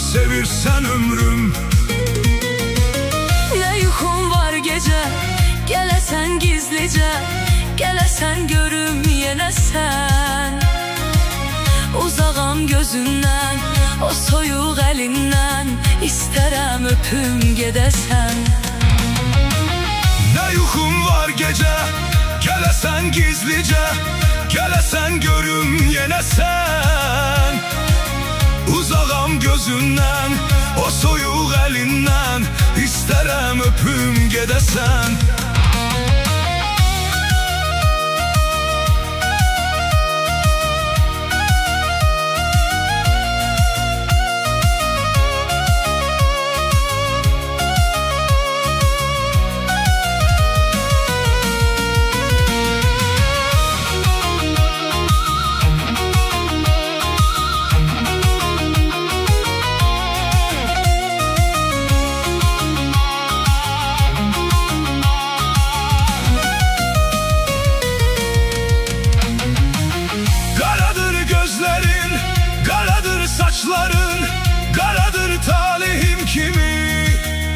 sevirsen ömrüm. Ne yuxum var gece, gəlesen gizlice, gəlesen görüm yenə sen. Uzağam gözündən, o soyuq əlindən, İstərəm öpüm gedəsən. Ne yuxum var gece, gəlesen gizlice, gəlesen görüm yenə sen. Uzağam gözündən, o soyuq əlindən, İstərəm öpüm gedəsən. Saçların karadır, talihim kimi.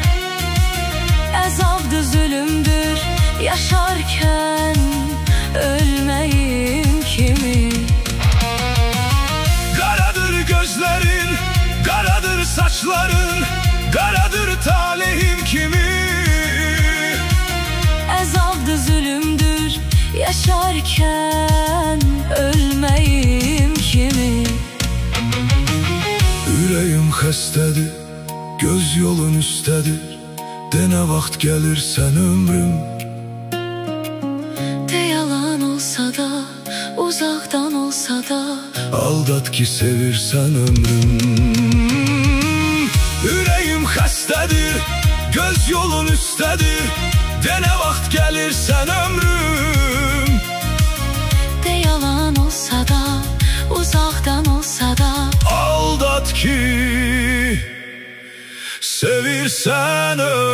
Əzabdır, zülümdür, yaşarken ölməyim kimi. Karadır gözlerin, karadır saçların, karadır talihim kimi. Əzabdır, zülümdür, yaşarken ölməyim kimi. Ürəyim xəstədir, göz yolun üstədir, Denə vaxt gəlirsən ömrüm. De yalan olsa da, uzaqdan olsa da, aldat ki sevirsən ömrüm. Ürəyim xəstədir, göz yolun üstədir, Denə vaxt gəlirsən ömrüm. De yalan olsa da, uzaqdan olsa da, aldat ki sevirsən ömrüm.